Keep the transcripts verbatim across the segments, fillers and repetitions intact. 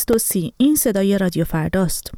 هفت و سی. این صدای رادیو فرداست.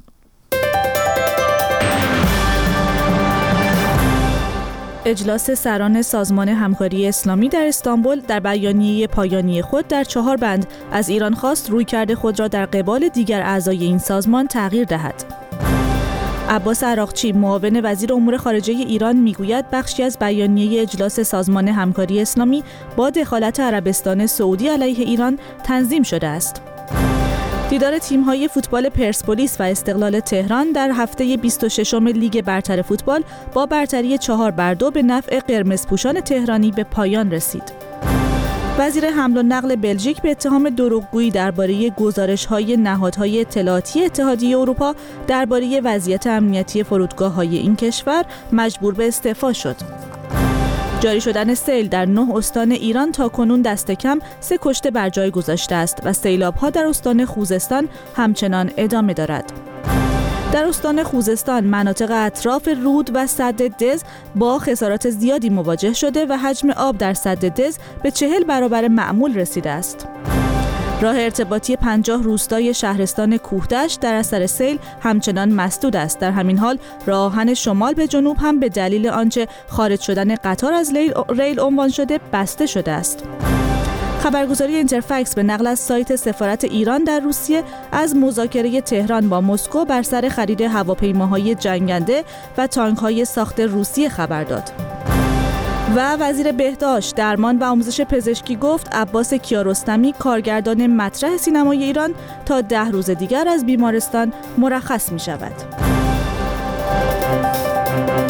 اجلاس سران سازمان همکاری اسلامی در استانبول در بیانیه پایانی خود در چهار بند از ایران خواست رویکرد خود را در قبال دیگر اعضای این سازمان تغییر دهد. عباس عراقچی، معاون وزیر امور خارجه ایران، میگوید بخشی از بیانیه اجلاس سازمان همکاری اسلامی با دخالت عربستان سعودی علیه ایران تنظیم شده است. دیدار تیم‌های فوتبال پرسپولیس و استقلال تهران در هفته بیست و ششم لیگ برتر فوتبال با برتری چهار بر دو به نفع قرمزپوشان تهرانی به پایان رسید. وزیر حمل و نقل بلژیک به اتهام دروغگویی درباره گزارش‌های نهادهای اطلاعاتی اتحادیه اروپا درباره وضعیت امنیتی فرودگاه‌های این کشور مجبور به استعفا شد. جاری شدن سیل در نه استان ایران تا کنون دست کم سه کشته بر جای گذاشته است و سیلاب‌ها در استان خوزستان همچنان ادامه دارد. در استان خوزستان مناطق اطراف رود و سد دز با خسارات زیادی مواجه شده و حجم آب در سد دز به چهل برابر معمول رسیده است. راه ارتباطی پنجاه روستای شهرستان کوهدشت در اثر سیل همچنان مسدود است. در همین حال راه آهن شمال به جنوب هم به دلیل آنچه خارج شدن قطار از ریل عنوان شده بسته شده است. خبرگزاری اینترفکس به نقل از سایت سفارت ایران در روسیه از مذاکره تهران با مسکو بر سر خرید هواپیماهای جنگنده و تانک‌های ساخت روسیه خبر داد. و وزیر بهداشت، درمان و آموزش پزشکی گفت عباس کیارستمی، کارگردان مطرح سینمای ایران، تا ده روز دیگر از بیمارستان مرخص می شود.